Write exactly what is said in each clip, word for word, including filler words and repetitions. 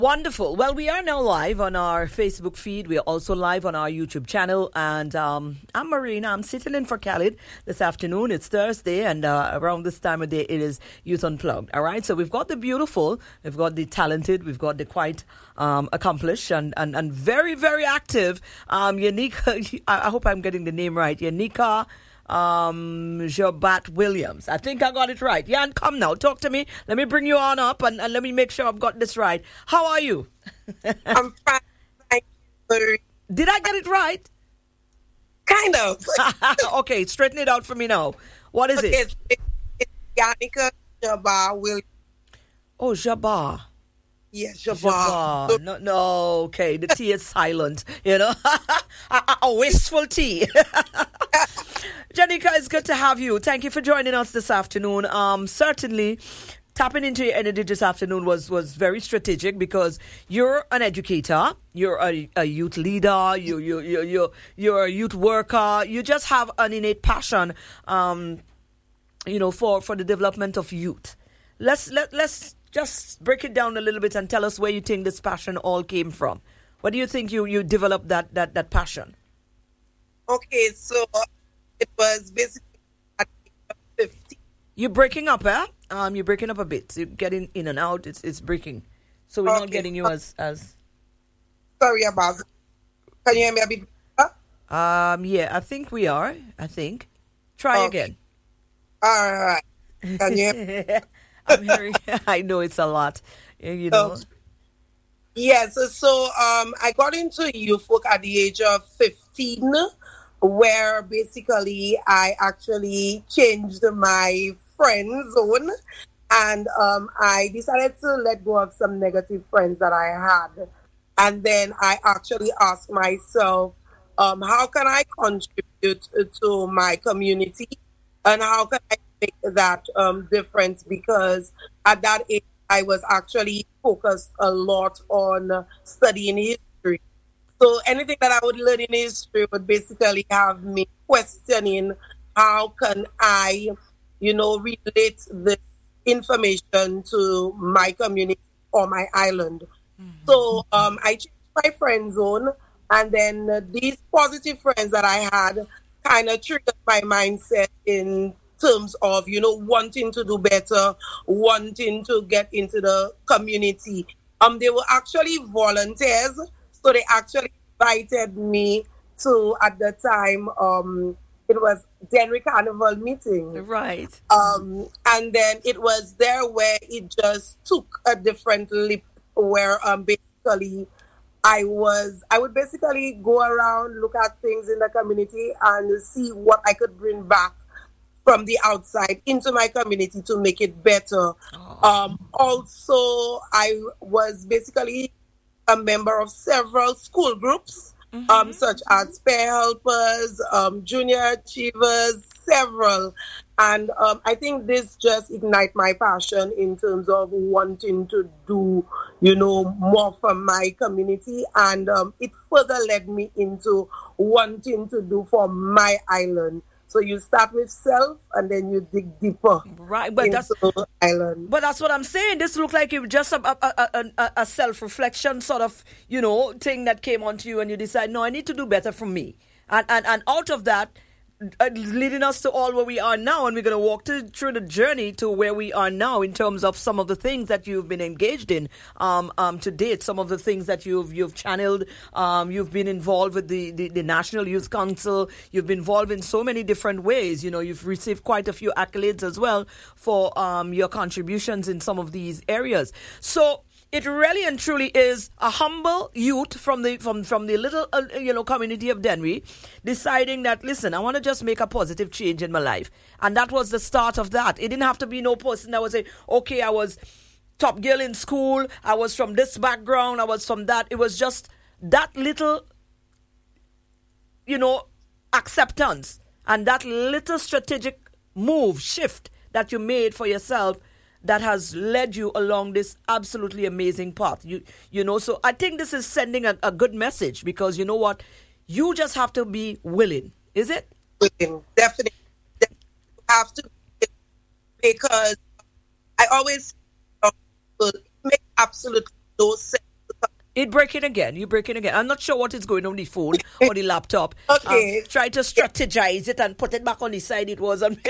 Wonderful. Well, we are now live on our Facebook feed. We are also live on our YouTube channel. And um, I'm Marina. I'm sitting in for Khalid this afternoon. It's Thursday, and uh, around this time of day, it is Youth Unplugged. All right. So we've got the beautiful, we've got the talented, we've got the quite um, accomplished and, and, and very, very active um, Yanika. I hope I'm getting the name right. Yanika um Jobat Williams. I think I got it right. Yan, come now, talk to me. Let me bring you on up and, and let me make sure I've got this right. How are you? I'm fine. Thank you. Did I get it right? Kind of. Okay, straighten it out for me now. What is okay, it? It's, it's Yanika Jabbar Williams. Oh, Jabbar. Yes, Jabbar. Jabbar. No, no, okay. The T is silent, you know. a, a, a wistful T. Janika, it's good to have you. Thank you for joining us this afternoon. Um, certainly, tapping into your energy this afternoon was, was very strategic because you're an educator, you're a, a youth leader, you you you you you're a youth worker. You just have an innate passion, um, you know, for, for the development of youth. Let's let let's just break it down a little bit and tell us where you think this passion all came from. What do you think you you developed that that that passion? Okay, so it was basically at fifty. You're breaking up, eh? Um, you're breaking up a bit. You're getting in and out. It's it's breaking. So we're okay. not getting you as as. Sorry about that. Can you hear me a bit better? Um, yeah, I think we are. I think. Try okay. again. All right. Can you hear me? I'm hearing. I know it's a lot. You know. So, yes. Yeah, so, so um, I got into youth work at the age of fifteen. Where basically I actually changed my friend zone and um, I decided to let go of some negative friends that I had. And then I actually asked myself, um, how can I contribute to my community and how can I make that um, difference? Because at that age, I was actually focused a lot on studying history. So anything that I would learn in history would basically have me questioning how can I, you know, relate this information to my community or my island. Mm-hmm. So um, I changed my friend zone, and then uh, these positive friends that I had kind of triggered my mindset in terms of, you know, wanting to do better, wanting to get into the community. Um, they were actually volunteers. So they actually invited me to, at the time, um, it was Denry Carnival meeting. Right. Um, and then it was there where it just took a different leap where um, basically I was, I would basically go around, look at things in the community and see what I could bring back from the outside into my community to make it better. Oh. Um, also, I was basically a member of several school groups, mm-hmm. um, such as Pear Helpers, um, Junior Achievers, several. And um, I think this just ignite my passion in terms of wanting to do, you know, more for my community. And um, it further led me into wanting to do for my island. So you start with self and then you dig deeper. Right, but that's island. But that's what I'm saying. This looked like it was just a, a, a, a self-reflection sort of, you know, thing that came onto you and you decide, no, I need to do better for me. And and, and out of that, uh, leading us to all where we are now, and we're going to walk to, through the journey to where we are now in terms of some of the things that you've been engaged in um, um, to date, some of the things that you've you've channeled. Um, you've been involved with the, the, the National Youth Council. You've been involved in so many different ways. You know, you've received quite a few accolades as well for um, your contributions in some of these areas. So it really and truly is a humble youth from the from, from the little uh, you know community of Denry deciding that, listen, I want to just make a positive change in my life. And that was the start of that. It didn't have to be no person that would say, okay, I was top girl in school, I was from this background, I was from that. It was just that little, you know, acceptance and that little strategic move, shift that you made for yourself that has led you along this absolutely amazing path. You you know, so I think this is sending a, a good message because you know what? You just have to be willing. Is it? Willing, definitely. definitely. You have to be, because I always uh, it makes absolutely no sense It breaking again. You breaking again. I'm not sure what is going on the phone or the laptop. Okay. Um, try to strategize it and put it back on the side it was on.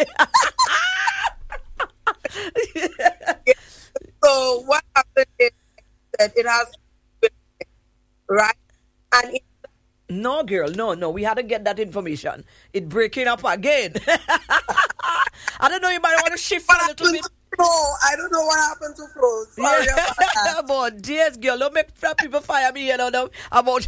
So what happened is that it has right, and it, No, girl, no, no. We had to get that information. It breaking up again. I don't know. You might want to shift what a little happened bit. to Flo? I don't know what happened to Flo. Sorry Yeah. about that. But dears, girl, don't make people fire me. You know no, about.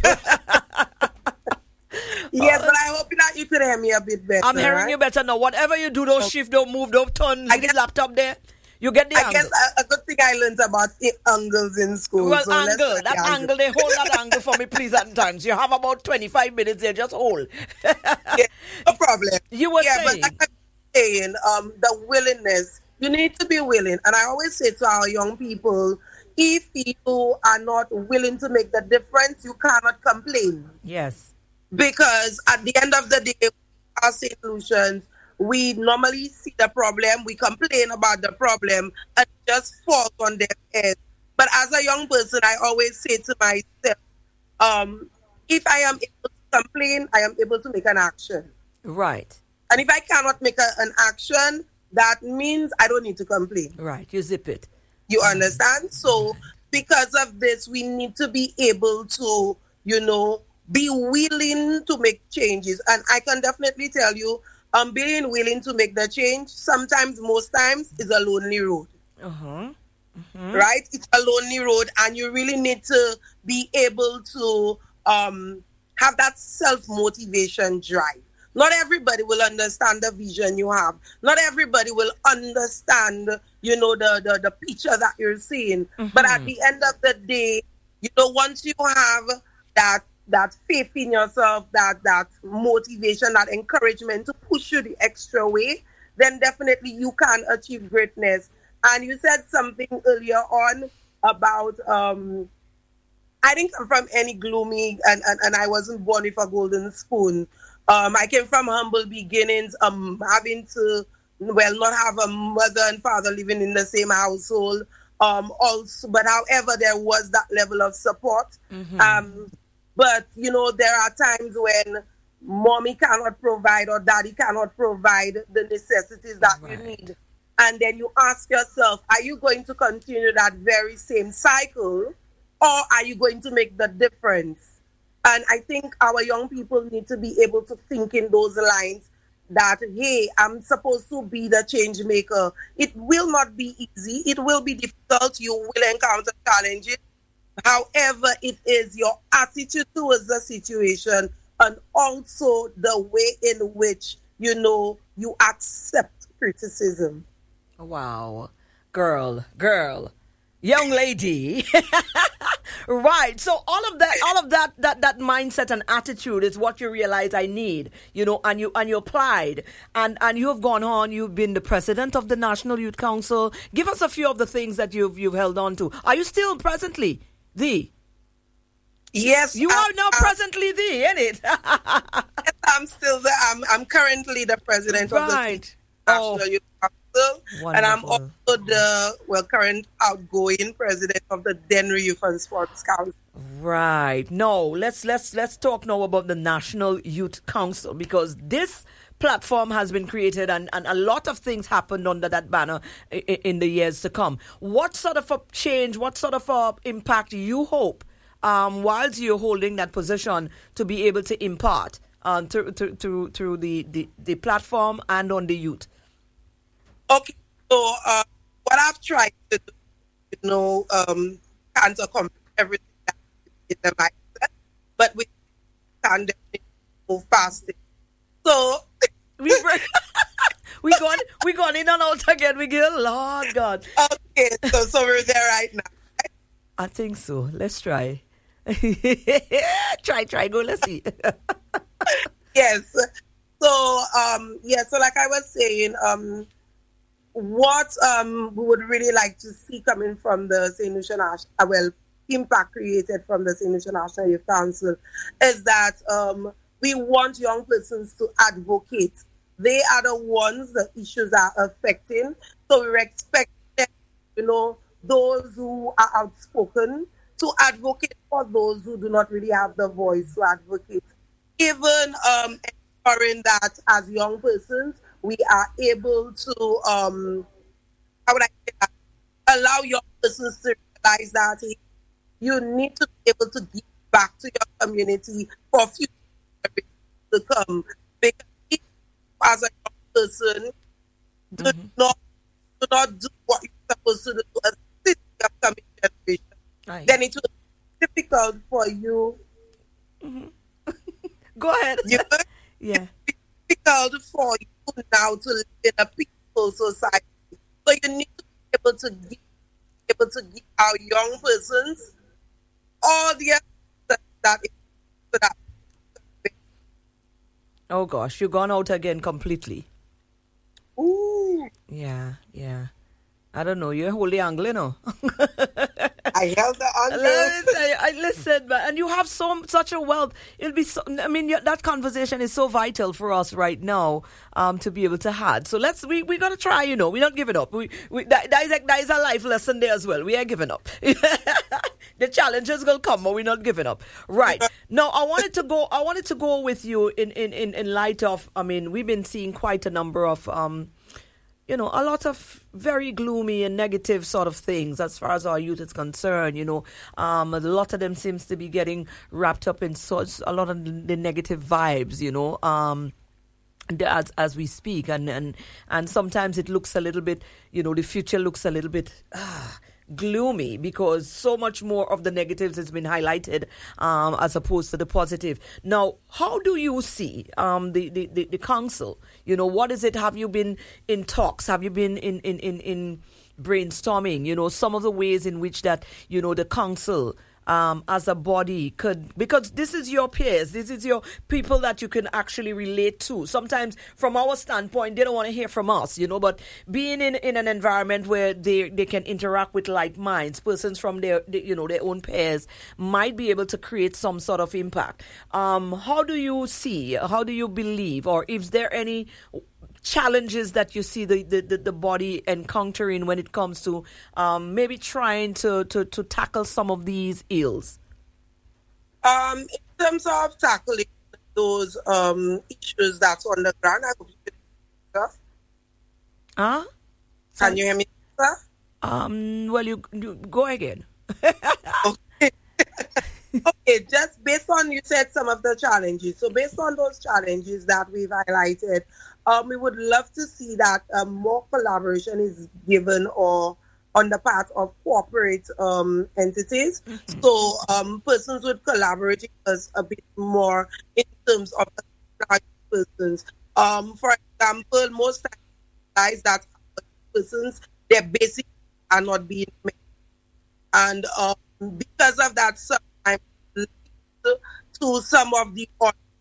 Yes, but I hope that you could hear me a bit better. I'm hearing right? you better now. Whatever you do, don't shift, don't move, don't turn I the guess- laptop there. You get the I angle. guess a, a good thing I learned about i- angles in school. Well, so let's angle, look that at the angle, they hold that angle for me, please, at times. You have about twenty-five minutes there, just hold. Yeah, no problem. You were yeah, saying. but like I'm saying, um, the willingness, you need to be willing. And I always say to our young people, if you are not willing to make the difference, you cannot complain. Yes. Because at the end of the day, our solutions, we normally see the problem, we complain about the problem, and just fall on their head. But as a young person, I always say to myself, um, if I am able to complain, I am able to make an action. Right. And if I cannot make a, an action, that means I don't need to complain. Right. You zip it. You understand? So because of this, we need to be able to, you know, be willing to make changes. And I can definitely tell you, um, being willing to make the change, sometimes, most times, is a lonely road. Uh-huh. Mm-hmm. Right? It's a lonely road, and you really need to be able to um, have that self-motivation drive. Not everybody will understand the vision you have. Not everybody will understand, you know, the, the, the picture that you're seeing. Mm-hmm. But at the end of the day, you know, once you have that that faith in yourself, that that motivation, that encouragement to push you the extra way, then definitely you can achieve greatness. And you said something earlier on about, um, I didn't come from any gloomy, and, and, and I wasn't born with a golden spoon. Um, I came from humble beginnings, um, having to, well, not have a mother and father living in the same household. Um, also, but however, there was that level of support. Mm-hmm. Um, but, you know, there are times when mommy cannot provide or daddy cannot provide the necessities that right. you need. And then you ask yourself, are you going to continue that very same cycle, or are you going to make the difference? And I think our young people need to be able to think in those lines that, hey, I'm supposed to be the change maker. It will not be easy. It will be difficult. You will encounter challenges. However, it is your attitude towards the situation and also the way in which, you know, you accept criticism. Wow. Girl, girl, young lady. Right. So all of that, all of that, that, that mindset and attitude is what you realize I need, you know, and you, and you applied and, and you have gone on, you've been the president of the National Youth Council. Give us a few of the things that you've, you've held on to. Are you still presently the? Yes. You I'm, are now I'm, presently the, ain't it? Yes, I'm still there. I'm, I'm currently the president right. of the National oh. Youth Council. Wonderful. And I'm also the, well, current outgoing president of the Dennery Youth and Sports Council. Right. No, let's let's let's talk now about the National Youth Council, because this platform has been created and, and a lot of things happened under that banner in, in the years to come. What sort of a change, what sort of a impact you hope um, whilst you're holding that position to be able to impart um, through, through, through, through the, the, the platform and on the youth? Okay, so uh, what I've tried to do, you know, um, can't accomplish everything that in the mindset, but we can definitely move past it. So we we gone we gone in and out again. We get Lord God. Okay, so so we're there right now. Right? I think so. Let's try. try, try, go. Let's see. Yes. So um, yeah. So like I was saying, um. What um, we would really like to see coming from the Saint Lucia National, uh, well, impact created from the Saint Lucia National Youth Council is that um, we want young persons to advocate. They are the ones the issues are affecting. So we expect, you know, those who are outspoken to advocate for those who do not really have the voice to advocate. Even um, ensuring that as young persons, we are able to, um, how would I say that, allow young persons to realize that hey, you need to be able to give back to your community for future generations to come. Because if, as a young person, do Mm-hmm. not do not do what you're supposed to do to assist your coming generation, Aye. then it will be difficult for you. Go ahead. You know, Yeah. it's difficult for you now to live in a peaceful society. So you need to be able to give, able to give our young persons all the assistance that is so that. Oh gosh, you gone out again completely. Ooh, Yeah, yeah. I don't know. You're wholly Anglo, no? I held the Let angle. me tell you, I listen, man, and you have so such a wealth. It'll be so. I mean, y- that conversation is so vital for us right now, um, to be able to have. So let's we we gotta try. You know, we're not giving up. We we that, that is a, that is a life lesson there as well. We ain't giving up. The challenges will come, but we're not giving up. Right now, I wanted to go. I wanted to go with you in in in, in light of. I mean, we've been seeing quite a number of um. you know, a lot of very gloomy and negative sort of things as far as our youth is concerned. You know, um, a lot of them seems to be getting wrapped up in such a lot of the negative vibes. You know, um, the- as as we speak, and and and sometimes it looks a little bit. You know, the future looks a little bit. Ah, gloomy because so much more of the negatives has been highlighted um, as opposed to the positive. Now, how do you see um, the, the, the, the council? You know, what is it? Have you been in talks? Have you been in, in, in, in brainstorming? You know, some of the ways in which that, you know, the council um, as a body could, because this is your peers, this is your people that you can actually relate to. Sometimes from our standpoint, they don't want to hear from us, you know, but being in, in an environment where they, they can interact with like minds, persons from their, you know, their own peers might be able to create some sort of impact. Um, how do you see, how do you believe, or is there any challenges that you see the, the, the, the body encountering when it comes to um, maybe trying to, to, to tackle some of these ills? Um, in terms of tackling those um issues that's on the ground, I hope you can hear me, sir. Huh? Can you hear me, sir? Um, well, you, you go again. Okay. Okay, just based on you said some of the challenges. So based on those challenges that we've highlighted, um, we would love to see that um, more collaboration is given or on the part of corporate um, entities. Mm-hmm. So um, persons would collaborate with us a bit more in terms of the persons. Um, for example, most times that persons, their basic are not being met. And um, because of that, sometimes leads to some of the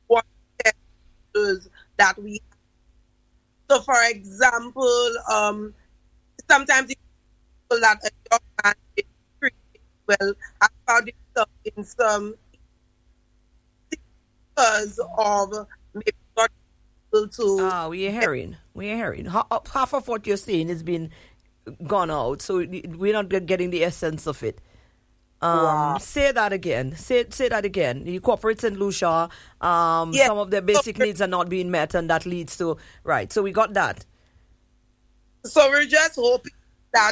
orders that we have. So, for example, um, sometimes it's that a young man is treated well, I found himself in some because of maybe not able to. Ah, we're hearing. We're hearing. Half, half of what you're saying has been gone out, so we're not getting the essence of it. Um, wow. Say that again. Say say that again. The corporate Saint Lucia, um, yes. Some of their basic needs are not being met, and that leads to right. So we got that. So we're just hoping that.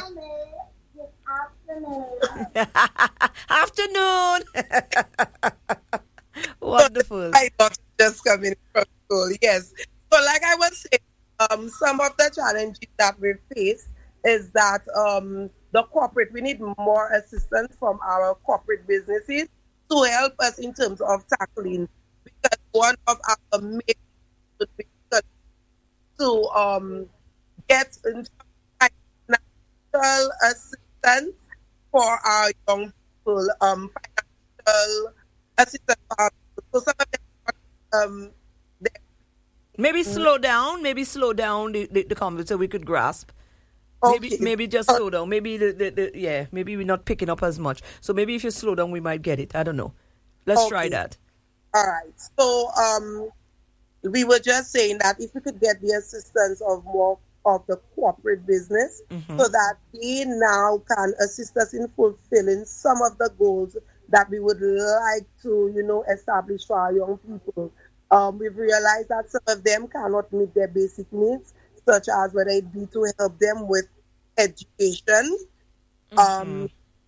Afternoon. Wonderful. I thought just coming from school. Yes. So, like I was saying, um, some of the challenges that we face is that um, the corporate, we need more assistance from our corporate businesses to help us in terms of tackling. Because one of our main would be to um, get financial assistance for our young people, um, financial assistance. So some of them, um, maybe slow down, maybe slow down the, the, the conversation so we could grasp. Okay. Maybe maybe just slow down. Maybe the, the, the yeah, maybe we're not picking up as much. So maybe if you slow down, we might get it. I don't know. Let's okay. try that. All right. So um, we were just saying that if we could get the assistance of more of the corporate business Mm-hmm. so that they now can assist us in fulfilling some of the goals that we would like to, you know, establish for our young people. Um, we've realized that some of them cannot meet their basic needs, such as whether it be to help them with education, Mm-hmm. um,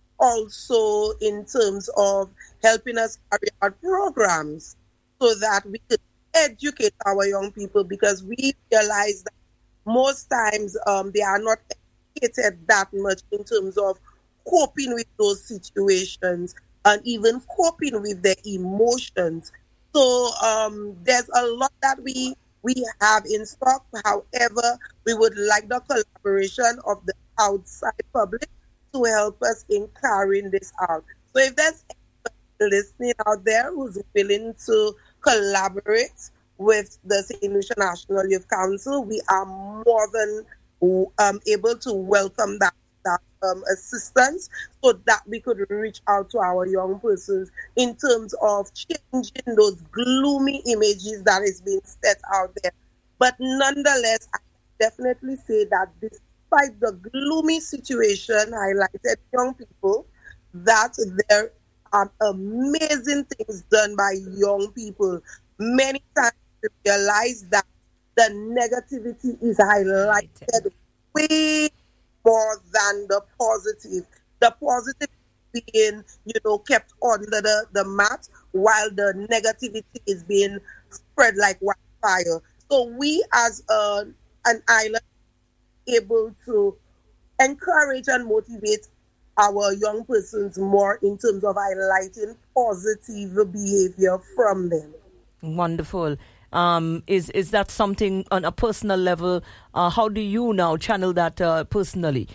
also in terms of helping us carry out programs so that we could educate our young people because we realize that most times um, they are not educated that much in terms of coping with those situations and even coping with their emotions. So um, there's a lot that we we have in stock. However, we would like the collaboration of the outside public to help us in carrying this out. So if there's anybody listening out there who's willing to collaborate with the Saint Lucia National Youth Council, we are more than um, able to welcome that that um, assistance so that we could reach out to our young persons in terms of changing those gloomy images that is being set out there. But nonetheless, I can definitely say that despite the gloomy situation highlighted young people, that there are amazing things done by young people. Many times we realize that the negativity is Highlighted. highlighted way more than the positive. The positive being, you know, kept under the, the mat while the negativity is being spread like wildfire. So we as a, an island able to encourage and motivate our young persons more in terms of highlighting positive behavior from them. Wonderful. Um, is is that something on a personal level? Uh, how do you now channel that uh, personally?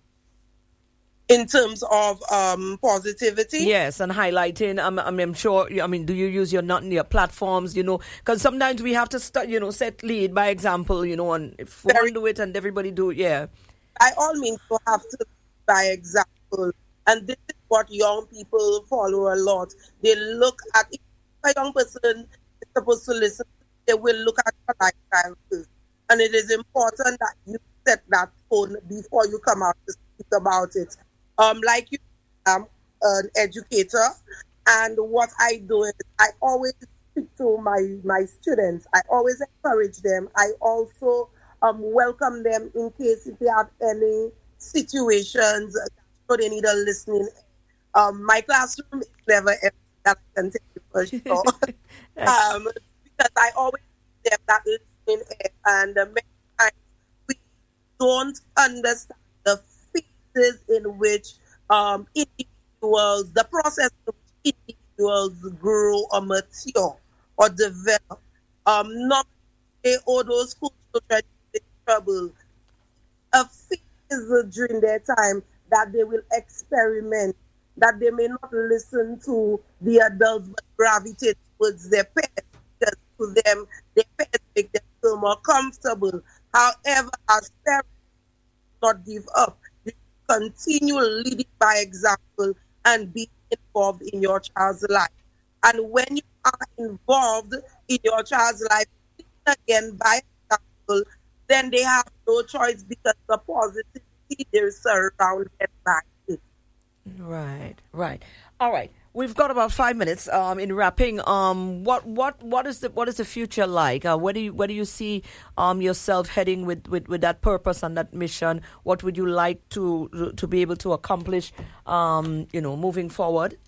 In terms of um, positivity, Yes, and highlighting. I'm, I'm, I'm sure. I mean, do you use your not your platforms? You know, because sometimes we have to start. You know, set lead by example. You know, and if one very do it and everybody do it, yeah. by all means you have to lead by example. And this is what young people follow a lot. They look at if a young person is supposed to listen, they will look at your lifestyle first. And it is important that you set that tone before you come out to speak about it. Um, like you, I'm an educator, and what I do is I always speak to my my students. I always encourage them. I also um, welcome them in case if they have any situations that so they need a listening. Um, my classroom is never empty. That I can tell you for sure. Ex- um, because I always give them that listening ear, and uh, many times we don't understand the phases in which um, individuals, the process in which individuals grow or mature or develop. Um, not say, oh, those school children in trouble. A phase during their time that they will experiment, that they may not listen to the adults but gravitate towards their parents because to them, their parents make them feel more comfortable. However, as parents, not give up. You continue leading by example and be involved in your child's life. And when you are involved in your child's life, again by example, then they have no choice because the positivity they're surrounded by it. Right, right. All right. We've got about five minutes um, in wrapping. Um, what what what is the what is the future like? Uh, where do you where do you see um, yourself heading with, with, with that purpose and that mission? What would you like to to be able to accomplish? Um, you know, moving forward.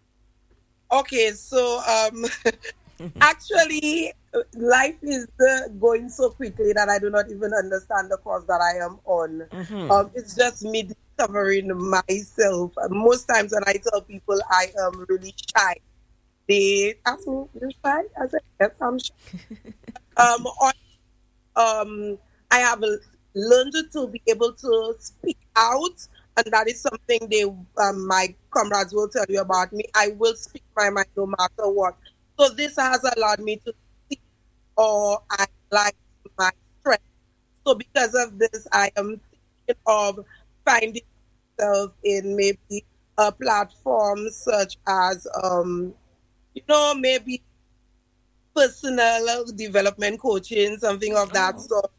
Okay, so um, actually, life is uh, going so quickly that I do not even understand the course that I am on. Mm-hmm. Um, it's just me discovering myself. And most times when I tell people I am really shy, they ask me, "You shy?" I said, "Yes, I'm shy." Um, on, um, I have l- learned to be able to speak out, and that is something they, um, my comrades will tell you about me. I will speak my mind no matter what. So this has allowed me to see or I like my strength. So because of this, I am thinking of finding myself in maybe a platform such as, um, you know, maybe personal development coaching, something of that Oh, sort. okay.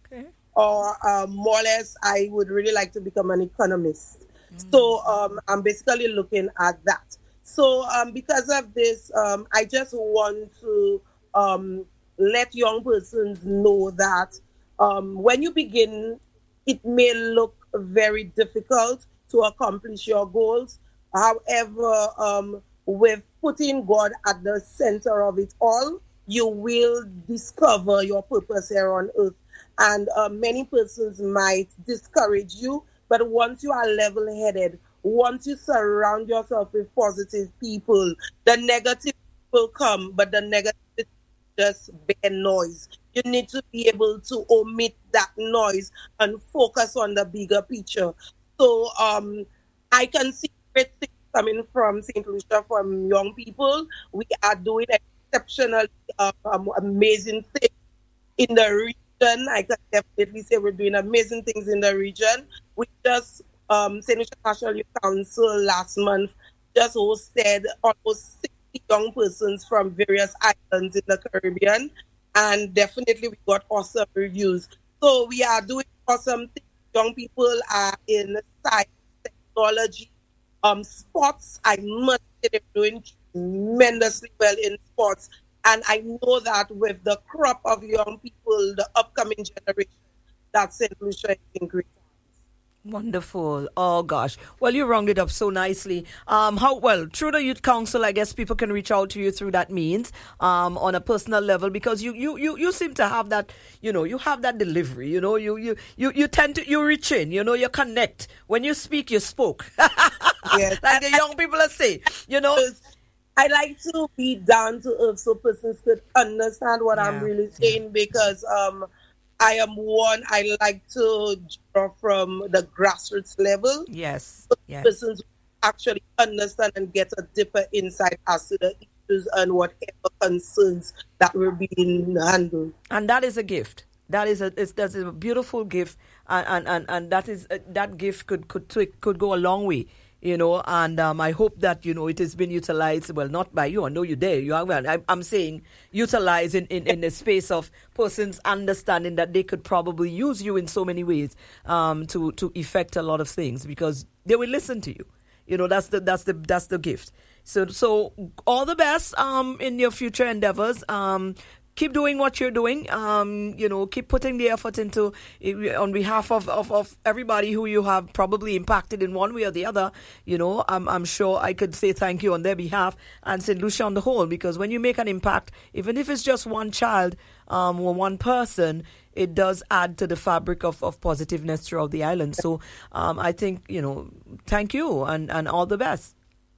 or um, more or less, I would really like to become an economist. Mm. So um, I'm basically looking at that. So um, because of this, um, I just want to um, let young persons know that um, when you begin, it may look very difficult to accomplish your goals. However, um, with putting God at the center of it all, you will discover your purpose here on earth. And uh, many persons might discourage you, but once you are level-headed, once you surround yourself with positive people, the negative will come, but the negative is just bare noise. You need to be able to omit that noise and focus on the bigger picture. So um, I can see great things coming from Saint Lucia, from young people. We are doing exceptionally uh, um, amazing things in the region. I can definitely say we're doing amazing things in the region. We just, um, Saint Lucia National Youth Council last month just hosted almost sixty young persons from various islands in the Caribbean, and definitely we got awesome reviews. So we are doing awesome things. Young people are in science, technology, um, sports. I must say they're doing tremendously well in sports. And I know that with the crop of young people, the upcoming generation, that Saint Lucia is in great hands. Wonderful. Oh gosh. Well, you rounded up so nicely. Um, how well through the Youth Council, I guess people can reach out to you through that means, um, on a personal level, because you, you, you, you seem to have that, you know, you have that delivery, you know, you, you, you, you tend to, you reach in, you know, you connect. When you speak, you spoke. Yes. Like the young people are saying, you know. I like to be down to earth so persons could understand what yeah. I'm really saying, because um, I am one, I like to draw from the grassroots level. Yes. So yes. persons actually understand and get a deeper insight as to the issues and whatever concerns that were being handled. And that is a gift. That is a it's, that's a beautiful gift, and and, and, and that is uh, that gift could could could go a long way. You know, and um, I hope that, you know, it has been utilized, well, not by you. I know you're there. You are, well, I, I'm saying utilized in, in, in the space of persons understanding that they could probably use you in so many ways um, to, to effect a lot of things, because they will listen to you. You know, that's the that's the that's the gift. So so all the best um, in your future endeavors. Um, Keep doing what you're doing. Um, you know, keep putting the effort into, on behalf of, of, of everybody who you have probably impacted in one way or the other. You know, I'm, I'm sure I could say thank you on their behalf and Saint Lucia on the whole, because when you make an impact, even if it's just one child um, or one person, it does add to the fabric of, of positiveness throughout the island. So um, I think, you know, thank you and, and all the best.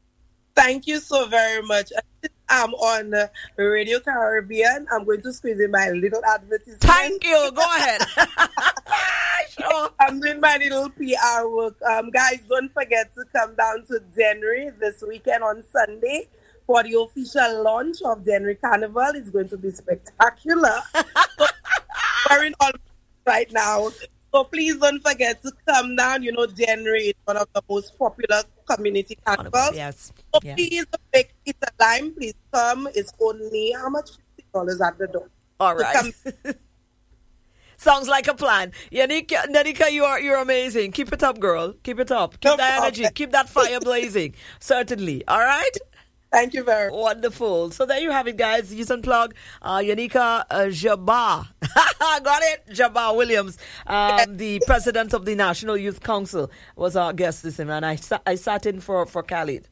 Thank you so very much. I'm on uh, Radio Caribbean. I'm going to squeeze in my little advertisement. Thank you. Go ahead. Sure. I'm doing my little P R work. Um, guys, don't forget to come down to Dennery this weekend on Sunday for the official launch of Dennery Carnival. It's going to be spectacular. So, wearing all right now. So please don't forget to come down. You know, Dennery is one of the most popular community carnivals. Yes. So yes. please make it a lime. Please come. It's only, how much? fifty dollars at the door. All right. So sounds like a plan. Yanika, Nanika, you are you're amazing. Keep it up, girl. Keep it up. Keep no that problem. energy. Keep that fire blazing. Certainly. All right? Thank you very much. Wonderful. So there you have it, guys. Use and plug. Uh, Yanika uh, Jabbar. Got it? Jabbar Williams, um, the president of the National Youth Council, was our guest this evening. And I, sa- I sat in for, for Khalid.